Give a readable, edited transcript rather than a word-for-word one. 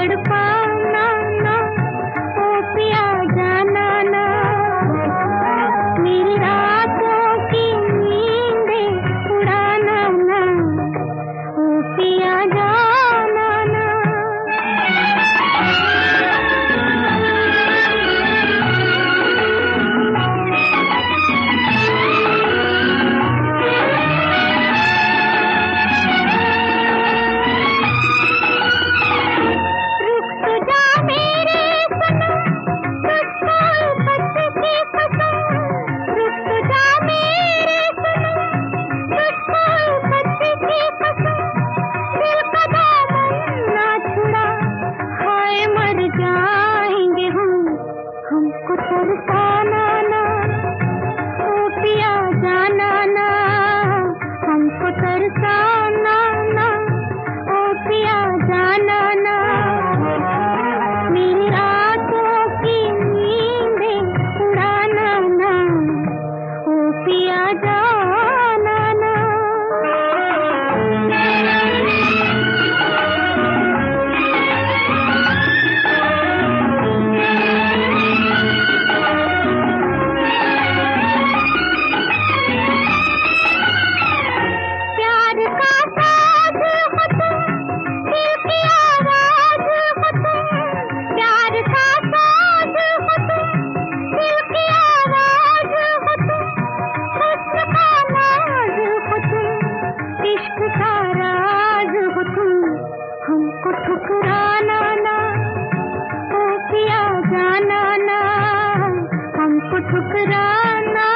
तड़पाना ना, ओ पिया जाना ना, मेरी रातों की नींदें उड़ाना ना, ओ पिया जाना ना। हमको तरसाना ना, ओ पिया जाना ना, हमको तरसाना ना, ओ पिया जाना ना, मेरी रातों की नींदें उड़ाना ना, ओ पिया जाना ना। हमको ठुकराना ना, ओ पिया जाना ना, हमको ठुकराना